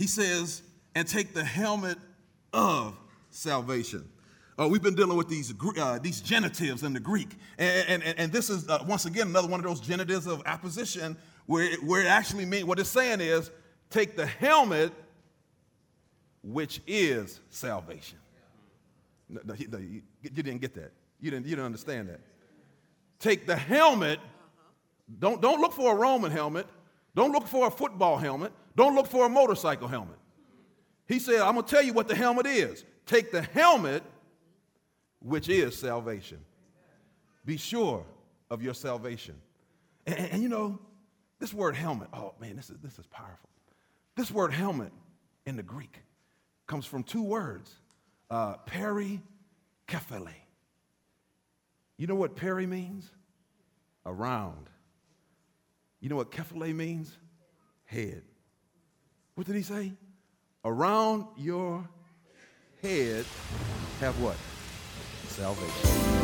He says, and take the helmet of salvation. We've been dealing with these genitives in the Greek. And this is, once again, another one of those genitives of apposition where it actually means, what it's saying is, take the helmet, which is salvation. No, you didn't get that. You didn't understand that. Take the helmet. Don't look for a Roman helmet. Don't look for a football helmet. Don't look for a motorcycle helmet. He said, I'm going to tell you what the helmet is. Take the helmet, which is salvation. Be sure of your salvation. And you know, this word helmet, oh man, this is powerful. This word helmet in the Greek comes from two words, peri, kephale. You know what peri means? Around. You know what kephale means? Head. What did he say? Around your head have what? Salvation.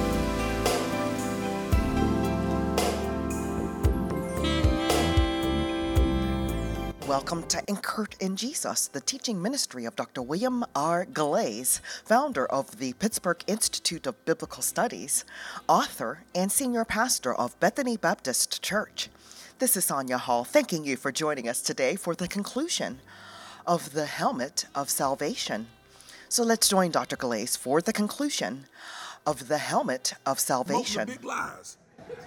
Welcome to Anchored in Jesus, the teaching ministry of Dr. William R. Galais, founder of the Pittsburgh Institute of Biblical Studies, author, and senior pastor of Bethany Baptist Church. This is Sonia Hall, thanking you for joining us today for the conclusion of the helmet of salvation. So let's join Dr. Galais for the conclusion of the helmet of salvation. Most of the big lies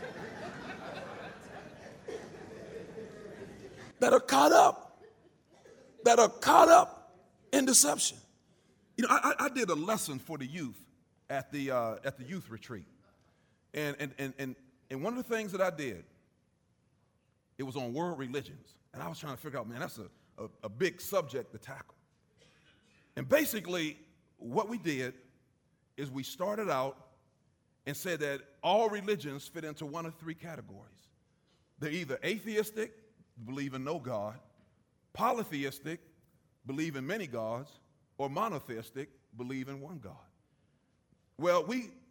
that are caught up in deception. You know, I did a lesson for the youth at the youth retreat, and one of the things that I did, it was on world religions, and I was trying to figure out, man, that's a big subject to tackle. And basically, what we did is we started out and said that all religions fit into one of three categories. They're either atheistic, believe in no God, polytheistic, believe in many gods, or monotheistic, believe in one God. Well,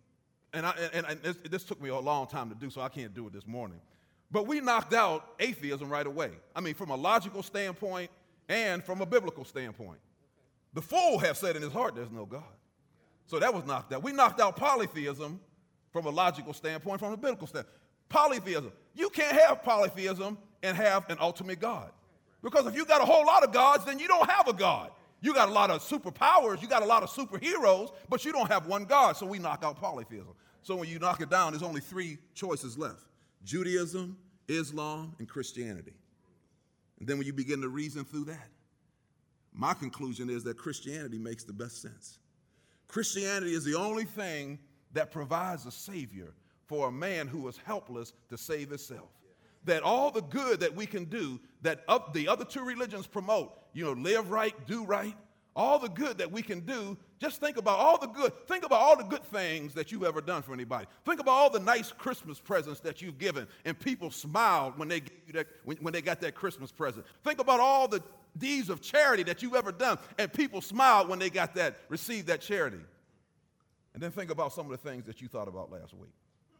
this took me a long time to do, so I can't do it this morning. But we knocked out atheism right away. I mean, from a logical standpoint and from a biblical standpoint. The fool has said in his heart there's no God. So that was knocked out. We knocked out polytheism from a logical standpoint, from a biblical standpoint. Polytheism. You can't have polytheism and have an ultimate God. Because if you got a whole lot of gods, then you don't have a God. You got a lot of superpowers, you got a lot of superheroes, but you don't have one God, so we knock out polytheism. So when you knock it down, there's only three choices left: Judaism, Islam, and Christianity. And then when you begin to reason through that, my conclusion is that Christianity makes the best sense. Christianity is the only thing that provides a savior for a man who is helpless to save himself. That all the good that we can do, that the other two religions promote, live right, do right, all the good that we can do, just think about all the good things that you've ever done for anybody. Think about all the nice Christmas presents that you've given, and people smiled when they gave you that, when they got that Christmas present. Think about all the deeds of charity that you've ever done, and people smiled when they received that charity. And then think about some of the things that you thought about last week.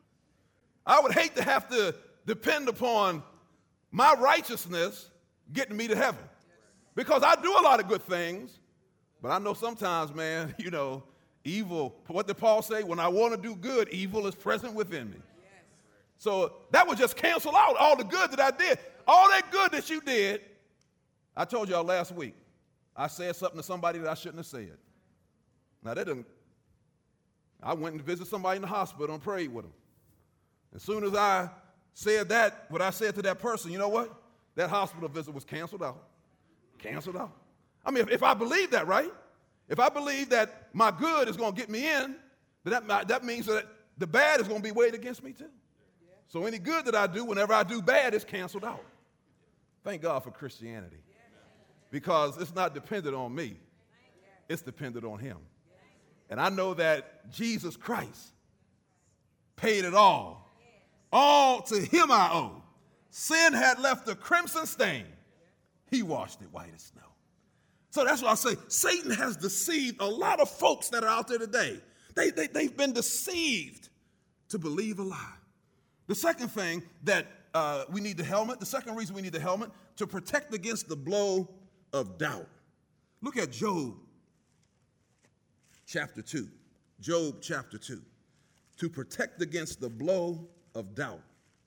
I would hate to have to depend upon my righteousness getting me to heaven. Because I do a lot of good things, but I know sometimes, man, evil, what did Paul say? When I want to do good, evil is present within me. So that would just cancel out all the good that I did. All that good that you did, I told y'all last week, I said something to somebody that I shouldn't have said. Now, I went and visited somebody in the hospital and prayed with them. As soon as I said that, what I said to that person, you know what? That hospital visit was canceled out. Canceled out. I mean, if I believe that, right? If I believe that my good is going to get me in, that means that the bad is going to be weighed against me too. So any good that I do, whenever I do bad, is canceled out. Thank God for Christianity. Because it's not dependent on me. It's dependent on him. And I know that Jesus Christ paid it all. All to him I owe. Sin had left a crimson stain. He washed it white as snow. So that's why I say Satan has deceived a lot of folks that are out there today. They've been deceived to believe a lie. The second thing that we need the second reason we need the helmet, to protect against the blow of doubt. Look at Job chapter 2. Job chapter 2. To protect against the blow of doubt.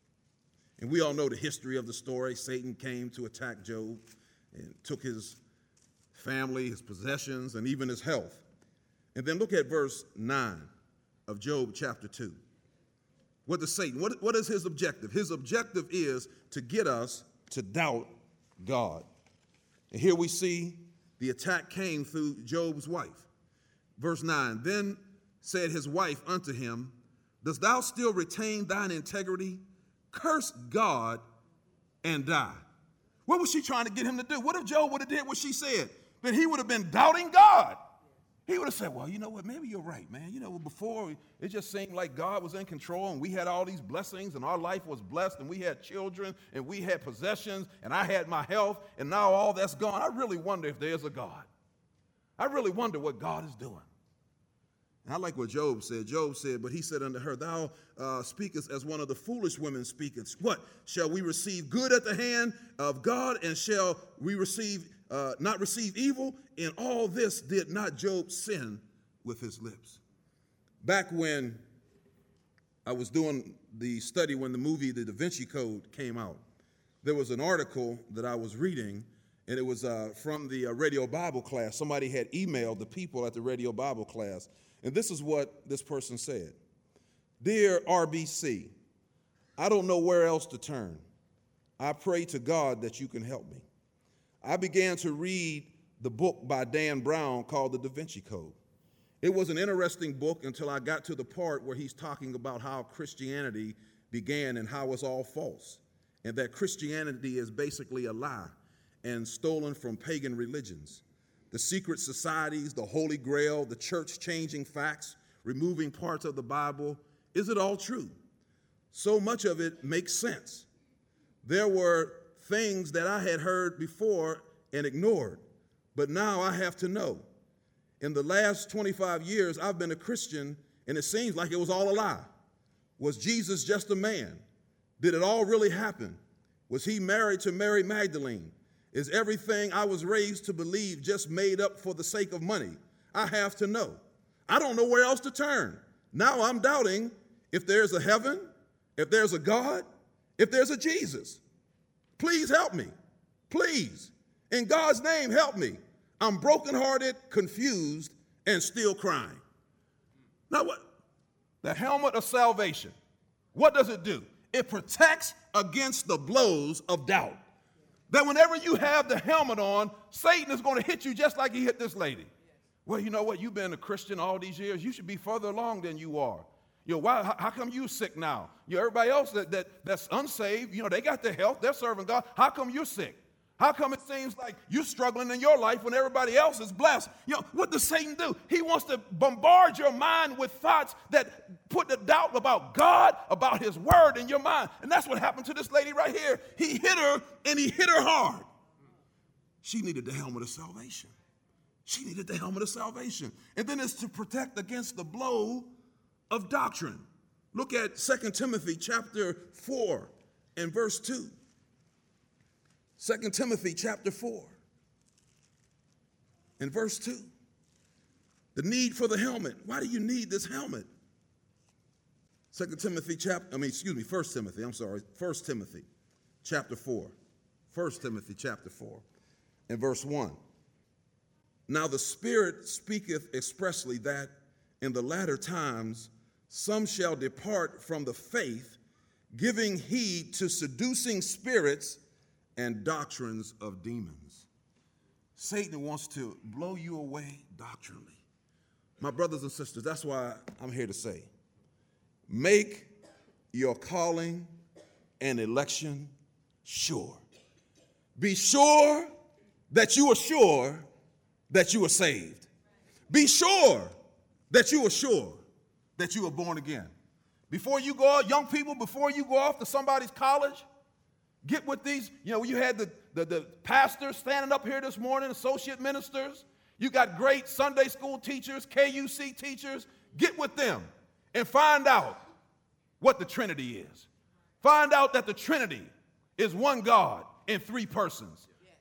And we all know the history of the story. Satan came to attack Job and took his family, his possessions, and even his health. And then look at verse 9 of Job chapter 2. What does Satan, what is his objective? His objective is to get us to doubt God. And here we see the attack came through Job's wife. Verse 9, then said his wife unto him, dost thou still retain thine integrity? Curse God and die. What was she trying to get him to do? What if Job would have did what she said? Then he would have been doubting God. He would have said, well, you know what, maybe you're right, man. You know, before it just seemed like God was in control and we had all these blessings and our life was blessed and we had children and we had possessions and I had my health and now all that's gone. I really wonder if there's a God. I really wonder what God is doing. And I like what Job said. Job said, but he said unto her, thou speakest as one of the foolish women speaketh. What? Shall we receive good at the hand of God and shall we not receive evil? In all this did not Job sin with his lips. Back when I was doing the study when the movie The Da Vinci Code came out, there was an article that I was reading, and it was from the radio Bible class. Somebody had emailed the people at the radio Bible class, and this is what this person said. Dear RBC, I don't know where else to turn. I pray to God that you can help me. I began to read the book by Dan Brown called The Da Vinci Code. It was an interesting book until I got to the part where he's talking about how Christianity began and how it's all false, and that Christianity is basically a lie and stolen from pagan religions. The secret societies, the Holy Grail, the church changing facts, removing parts of the Bible. Is it all true? So much of it makes sense. There were things that I had heard before and ignored, but now I have to know. In the last 25 years, I've been a Christian, and it seems like it was all a lie. Was Jesus just a man? Did it all really happen? Was he married to Mary Magdalene? Is everything I was raised to believe just made up for the sake of money? I have to know. I don't know where else to turn. Now I'm doubting if there's a heaven, if there's a God, if there's a Jesus. Please help me. Please. In God's name, help me. I'm brokenhearted, confused, and still crying. Now what? The helmet of salvation. What does it do? It protects against the blows of doubt. That whenever you have the helmet on, Satan is going to hit you just like he hit this lady. Well, you know what? You've been a Christian all these years. You should be further along than you are. You know, why? How come you sick now? You know, everybody else that's unsaved, you know, they got their health. They're serving God. How come you're sick? How come it seems like you're struggling in your life when everybody else is blessed? You know, what does Satan do? He wants to bombard your mind with thoughts that put the doubt about God, about his word in your mind. And that's what happened to this lady right here. He hit her, and he hit her hard. She needed the helmet of salvation. She needed the helmet of salvation. And then it's to protect against the blow of doctrine. Look at 2 Timothy chapter 4 and verse 2. 2 Timothy chapter 4 and verse 2. The need for the helmet. Why do you need this helmet? 1 Timothy chapter 4. 1 Timothy chapter 4. 1 Timothy chapter 4 and verse 1. Now the Spirit speaketh expressly that in the latter times some shall depart from the faith, giving heed to seducing spirits and doctrines of demons. Satan wants to blow you away doctrinally. My brothers and sisters, that's why I'm here to say, make your calling and election sure. Be sure that you are sure that you are saved. Be sure that you are sure that you are born again. Before you go out, young people, before you go off to somebody's college, get with these, you know, you had the pastors standing up here this morning, associate ministers. You got great Sunday school teachers, KUC teachers. Get with them and find out what the Trinity is. Find out that the Trinity is one God in three persons.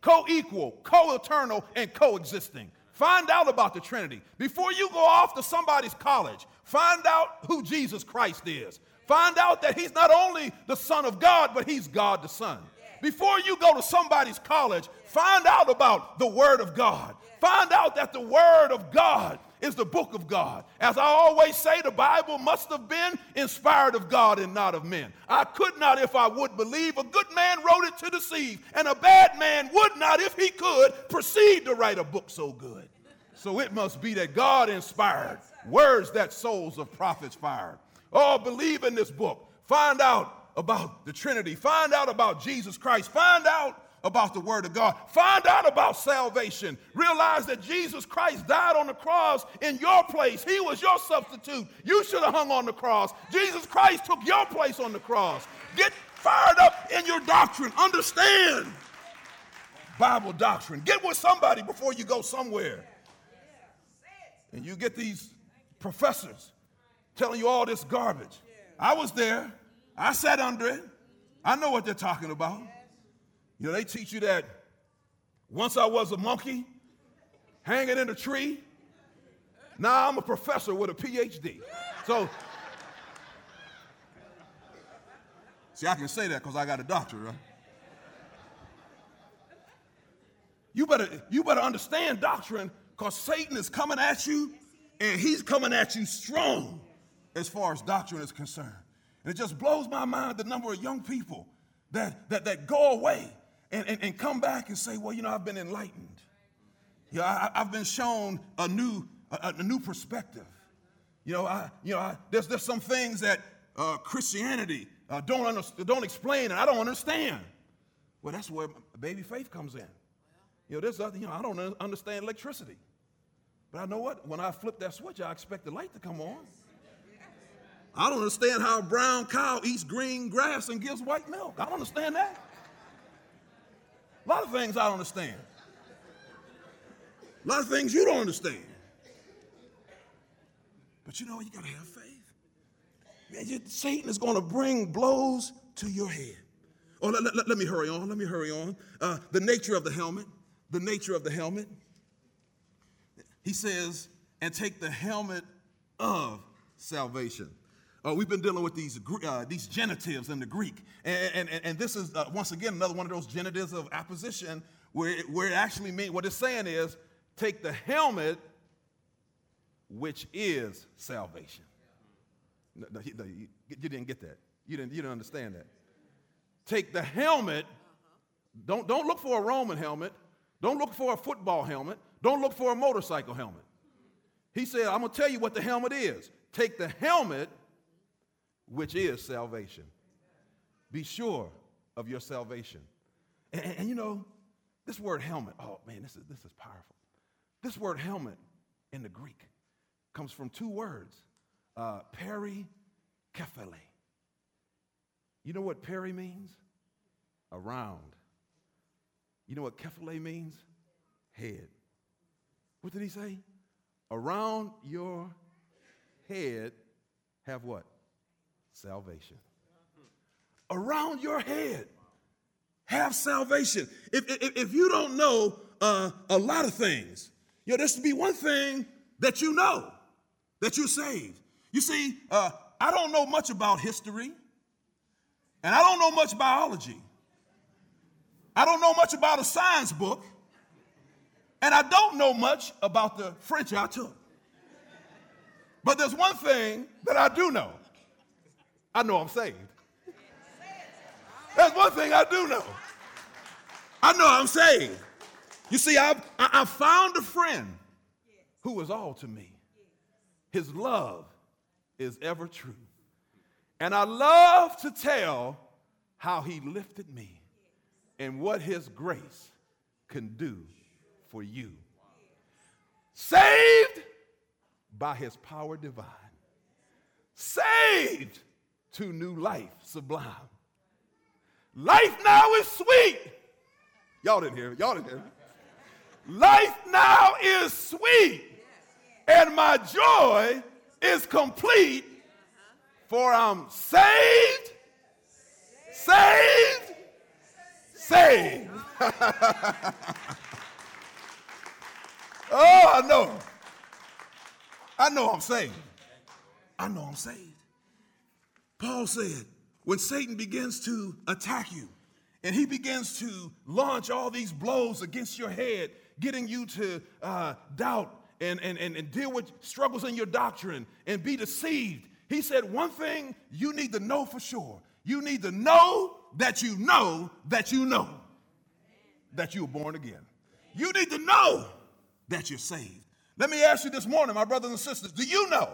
co-equal, co-eternal, and coexisting. Find out about the Trinity. Before you go off to somebody's college, find out who Jesus Christ is. Find out that he's not only the Son of God, but he's God the Son. Before you go to somebody's college, find out about the Word of God. Find out that the Word of God is the book of God. As I always say, the Bible must have been inspired of God and not of men. I could not, if I would believe, a good man wrote it to deceive, and a bad man would not, if he could, proceed to write a book so good. So it must be that God inspired words that souls of prophets fired. Oh, believe in this book. Find out about the Trinity. Find out about Jesus Christ. Find out about the Word of God. Find out about salvation. Realize that Jesus Christ died on the cross in your place. He was your substitute. You should have hung on the cross. Jesus Christ took your place on the cross. Get fired up in your doctrine. Understand Bible doctrine. Get with somebody before you go somewhere. And you get these professors telling you all this garbage. I was there. I sat under it. I know what they're talking about. You know, they teach you that once I was a monkey hanging in a tree. Now I'm a professor with a PhD. So, see, I can say that because I got a doctorate, right? You better understand doctrine, because Satan is coming at you, and he's coming at you strong as far as doctrine is concerned. And it just blows my mind the number of young people that go away and come back and say, well, you know, I've been enlightened. I've been shown a new perspective. There's some things that Christianity don't explain, and I don't understand. Well, that's where baby faith comes in. I don't understand electricity. But I know what? When I flip that switch, I expect the light to come on. I don't understand how a brown cow eats green grass and gives white milk. I don't understand that. A lot of things I don't understand. A lot of things you don't understand. But you know, you got to have faith. Man, Satan is going to bring blows to your head. Oh, let me hurry on. The nature of the helmet. The nature of the helmet. He says, and take the helmet of salvation. We've been dealing with these genitives in the Greek. And this is, once again, another one of those genitives of apposition where it actually means, what it's saying is, take the helmet, which is salvation. No, you didn't get that. You didn't understand that. Take the helmet. Don't look for a Roman helmet. Don't look for a football helmet. Don't look for a motorcycle helmet. He said, I'm going to tell you what the helmet is. Take the helmet, which is salvation. Be sure of your salvation. And you know, this word helmet, oh man, this is powerful. This word helmet in the Greek comes from two words, peri, kephale. You know what peri means? Around. You know what kephale means? Head. What did he say? Around your head have what? Salvation. Around your head have salvation. If you don't know a lot of things, there should be one thing that you know, that you're saved. You see, I don't know much about history, and I don't know much biology. I don't know much about a science book, and I don't know much about the French I took. But there's one thing that I do know. I know I'm saved. That's one thing I do know. I know I'm saved. You see, I found a friend who is all to me. His love is ever true. And I love to tell how he lifted me and what his grace can do for you. Saved by his power divine. Saved to new life sublime. Life now is sweet. Y'all didn't hear it. Life now is sweet, and my joy is complete, for I'm saved, saved. Oh, I know. I know I'm saved. I know I'm saved. Paul said, when Satan begins to attack you and he begins to launch all these blows against your head, getting you to doubt and deal with struggles in your doctrine and be deceived, he said one thing you need to know for sure. You need to know that you know that you know that you were born again. You need to know that you're saved. Let me ask you this morning, my brothers and sisters, do you know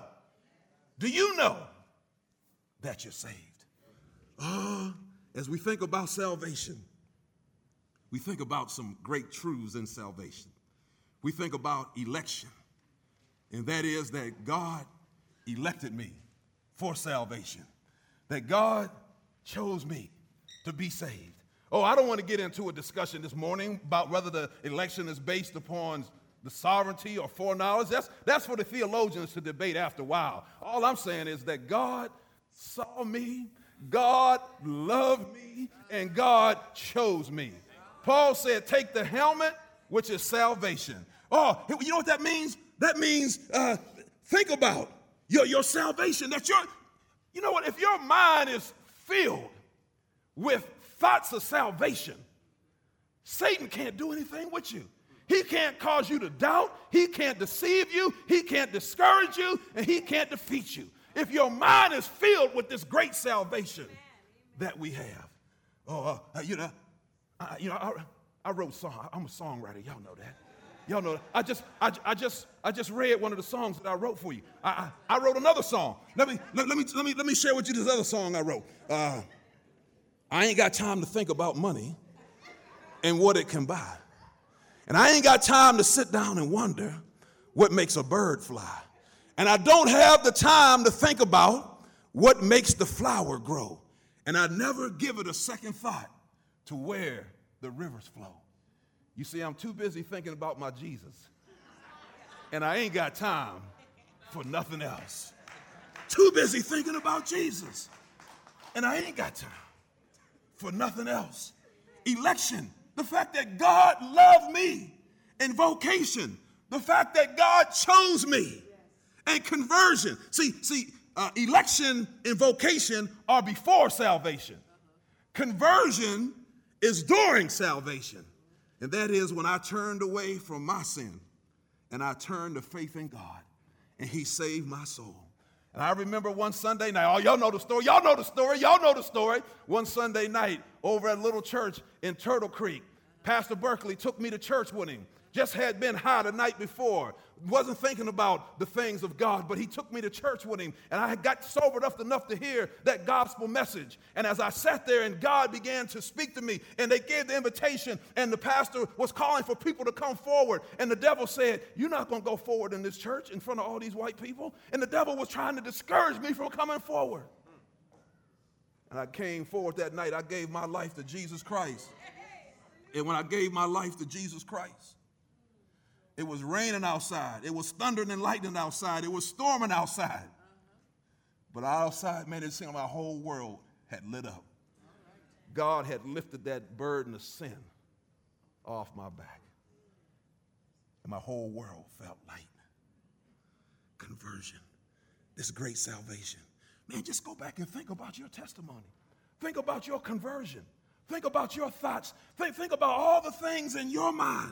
that you're saved? As we think about salvation, we think about some great truths in salvation. We think about election, and that is that God elected me for salvation, that God chose me to be saved. Oh, I don't want to get into a discussion this morning about whether the election is based upon the sovereignty or foreknowledge. That's for the theologians to debate after a while. All I'm saying is that God saw me, God loved me, and God chose me. Paul said, take the helmet, which is salvation. Oh, you know what that means? That means think about your salvation. You know what? If your mind is filled with thoughts of salvation, Satan can't do anything with you. He can't cause you to doubt. He can't deceive you. He can't discourage you, and he can't defeat you. If your mind is filled with this great salvation that we have. I wrote songs. I'm a songwriter. Y'all know that. Y'all know that. I just read one of the songs that I wrote for you. I wrote another song. Let me share with you this other song I wrote. I ain't got time to think about money and what it can buy. And I ain't got time to sit down and wonder what makes a bird fly. And I don't have the time to think about what makes the flower grow. And I never give it a second thought to where the rivers flow. You see, I'm too busy thinking about my Jesus. And I ain't got time for nothing else. Too busy thinking about Jesus. And I ain't got time for nothing else. Election, the fact that God loved me. And vocation, the fact that God chose me. And conversion. See, election and vocation are before salvation. Conversion is during salvation. And that is when I turned away from my sin and I turned to faith in God, and he saved my soul. And I remember one Sunday night, oh, y'all know the story. One Sunday night over at a little church in Turtle Creek, Pastor Berkeley took me to church with him. Just had been high the night before. Wasn't thinking about the things of God, but he took me to church with him, and I had got sobered up enough to hear that gospel message. And as I sat there and God began to speak to me, and they gave the invitation, and the pastor was calling for people to come forward, and the devil said, you're not going to go forward in this church in front of all these white people. And the devil was trying to discourage me from coming forward. And I came forward that night. I gave my life to Jesus Christ. And when I gave my life to Jesus Christ, it was raining outside. It was thundering and lightning outside. It was storming outside. But outside, man, it seemed my whole world had lit up. God had lifted that burden of sin off my back. And my whole world felt light. Conversion. This great salvation. Man, just go back and think about your testimony. Think about your conversion. Think about your thoughts. Think about all the things in your mind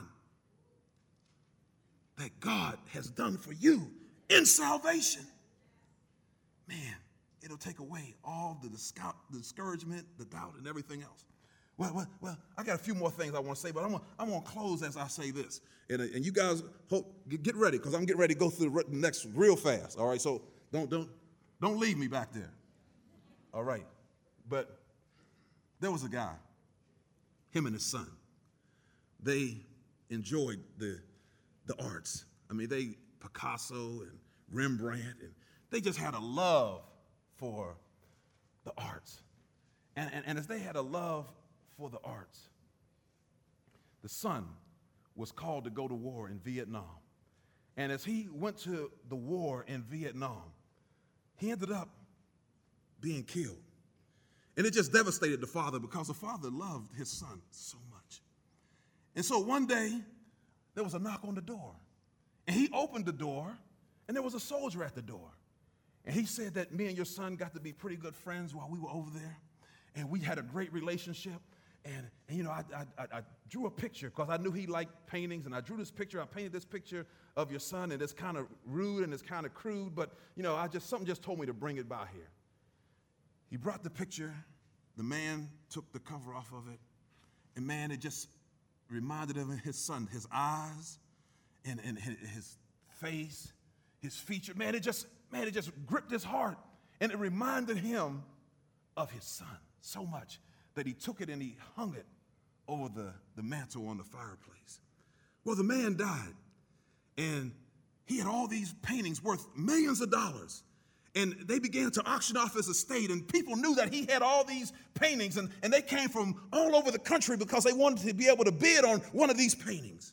that God has done for you in salvation. Man, it'll take away all the discouragement, the doubt, and everything else. Well, I got a few more things I want to say, but I'm going to close as I say this. And you guys get ready, because I'm getting ready to go through the next real fast. All right, so don't leave me back there. All right, but there was a guy, him and his son. They enjoyed the arts. I mean, Picasso and Rembrandt, and they just had a love for the arts. And as they had a love for the arts, the son was called to go to war in Vietnam. And as he went to the war in Vietnam, he ended up being killed. And it just devastated the father because the father loved his son so much. And so one day, there was a knock on the door. And he opened the door, and there was a soldier at the door. And he said that me and your son got to be pretty good friends while we were over there. And we had a great relationship. And you know, I drew a picture because I knew he liked paintings. And I drew this picture. I painted this picture of your son. And it's kind of rude and it's kind of crude. But, you know, something just told me to bring it by here. He brought the picture. The man took the cover off of it. And, man, it just reminded him of his son, his eyes and his face, his feature. Man, it just gripped his heart. And it reminded him of his son so much that he took it and he hung it over the mantle on the fireplace. Well, the man died. And he had all these paintings worth millions of dollars. And they began to auction off his estate, and people knew that he had all these paintings, and they came from all over the country because they wanted to be able to bid on one of these paintings.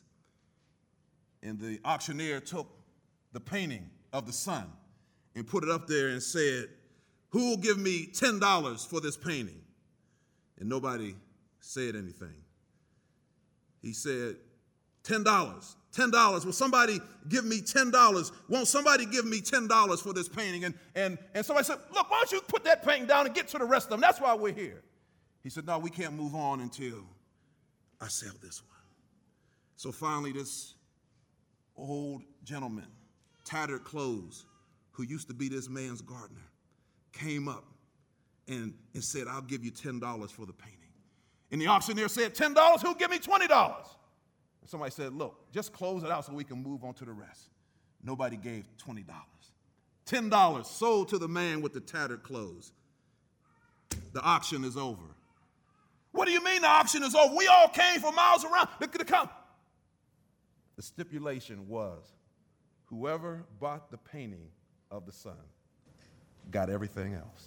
And the auctioneer took the painting of the son and put it up there and said, "Who will give me $10 for this painting?" And nobody said anything. He said, $10. $10. Will somebody give me $10? Won't somebody give me $10 for this painting? And somebody said, "Look, why don't you put that painting down and get to the rest of them? That's why we're here." He said, "No, we can't move on until I sell this one." So finally, this old gentleman, tattered clothes, who used to be this man's gardener, came up and said, "I'll give you $10 for the painting." And the auctioneer said, $10? Who'll give me $20? Somebody said, "Look, just close it out so we can move on to the rest." Nobody gave $20. $10 sold to the man with the tattered clothes. The auction is over. What do you mean the auction is over? We all came from miles around. The stipulation was whoever bought the painting of the son got everything else.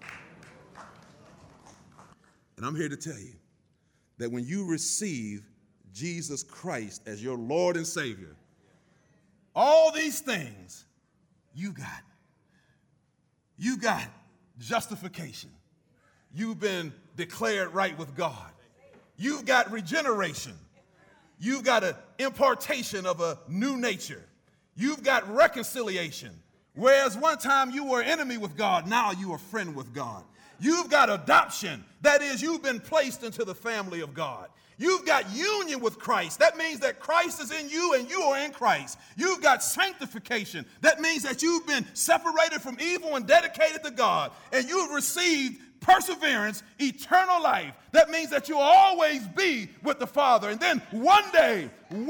And I'm here to tell you that when you receive Jesus Christ as your Lord and Savior, all these things you got. You got justification. You've been declared right with God. You've got regeneration. You've got an impartation of a new nature. You've got reconciliation. Whereas one time you were enemy with God, now you are friend with God. You've got adoption. That is, you've been placed into the family of God. You've got union with Christ. That means that Christ is in you and you are in Christ. You've got sanctification. That means that you've been separated from evil and dedicated to God. And you've received perseverance, eternal life. That means that you'll always be with the Father. And then one day,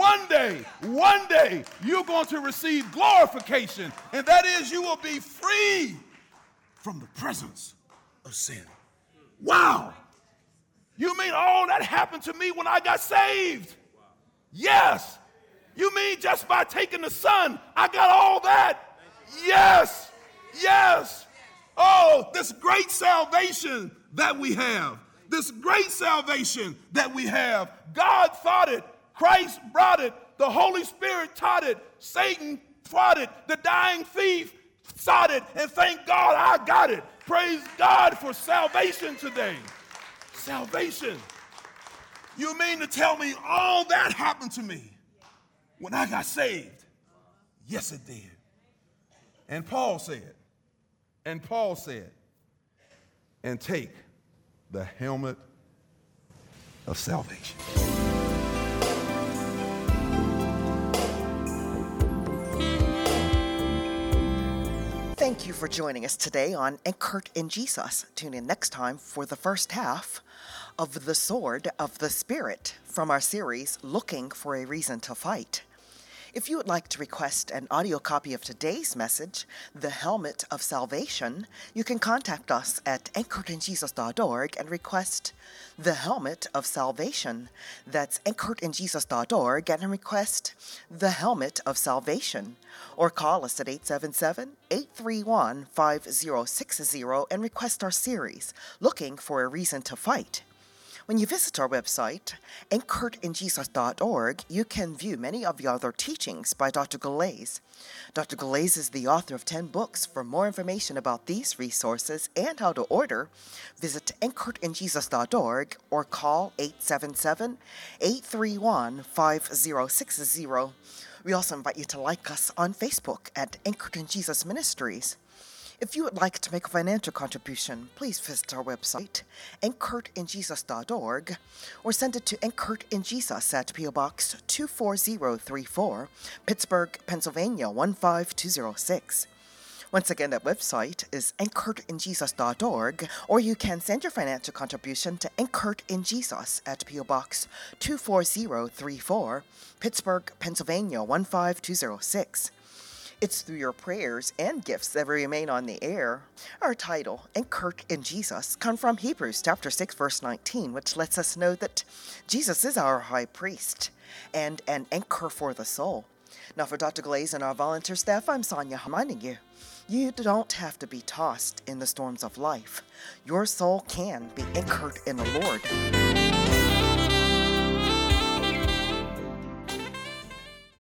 you're going to receive glorification. And that is, you will be free from the presence of sin. Wow! You mean all that happened to me when I got saved? Yes. You mean just by taking the Son, I got all that? Yes. Yes. Oh, this great salvation that we have. This great salvation that we have. God thought it. Christ brought it. The Holy Spirit taught it. Satan taught it. The dying thief sought it. And thank God I got it. Praise God for salvation today. Salvation. You mean to tell me all that happened to me when I got saved? Yes, it did. And Paul said, and take the helmet of salvation. Thank you for joining us today on Anchored in Jesus. Tune in next time for the first half of The Sword of the Spirit from our series, Looking for a Reason to Fight. If you would like to request an audio copy of today's message, The Helmet of Salvation, you can contact us at anchoredinjesus.org and request The Helmet of Salvation. That's anchoredinjesus.org and request The Helmet of Salvation. Or call us at 877-831-5060 and request our series, Looking for a Reason to Fight. When you visit our website, anchoredinjesus.org, you can view many of the other teachings by Dr. Galais. Dr. Galais is the author of 10 books. For more information about these resources and how to order, visit anchoredinjesus.org or call 877-831-5060. We also invite you to like us on Facebook at Anchored in Jesus Ministries. If you would like to make a financial contribution, please visit our website, anchoredinjesus.org, or send it to Anchored in Jesus at P.O. Box 24034, Pittsburgh, Pennsylvania 15206. Once again, that website is anchoredinjesus.org, or you can send your financial contribution to Anchored in Jesus at P.O. Box 24034, Pittsburgh, Pennsylvania 15206. It's through your prayers and gifts that we remain on the air. Our title, Anchored in Jesus, comes from Hebrews chapter 6, verse 19, which lets us know that Jesus is our high priest and an anchor for the soul. Now, for Dr. Galais and our volunteer staff, I'm Sonia reminding you, you don't have to be tossed in the storms of life. Your soul can be anchored in the Lord.